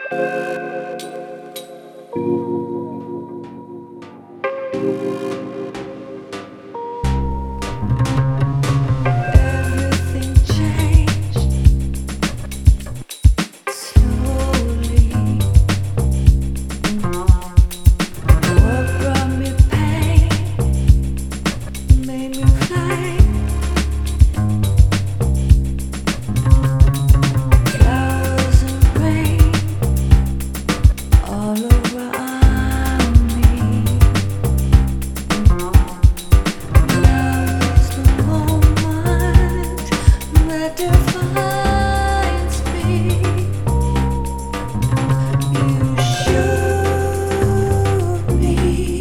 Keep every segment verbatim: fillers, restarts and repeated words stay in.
Everything changed slowly. What brought me pain made me fly. Flowers and rain all around me. Now is the moment that defines me. You showed me,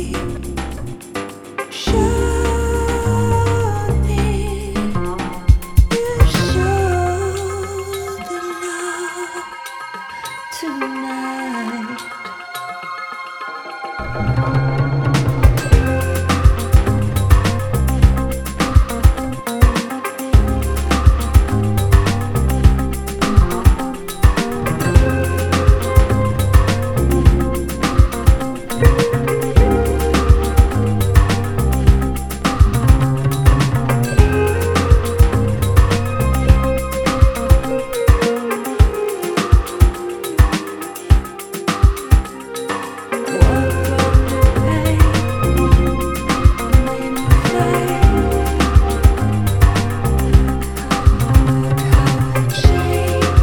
showed me, you showed the love tonight. What brought me pain made me fly. Look how it changed.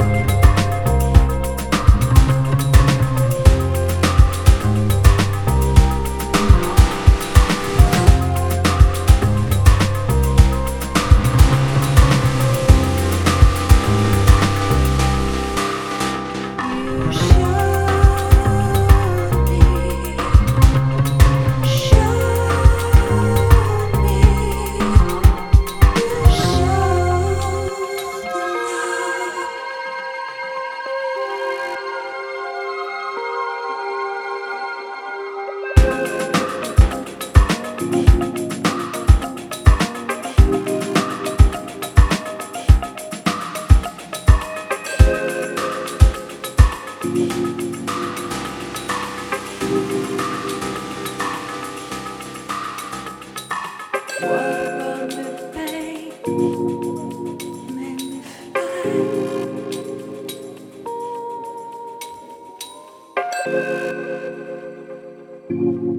You showed me, showed me, you showed the love. What brought me pain made me fly.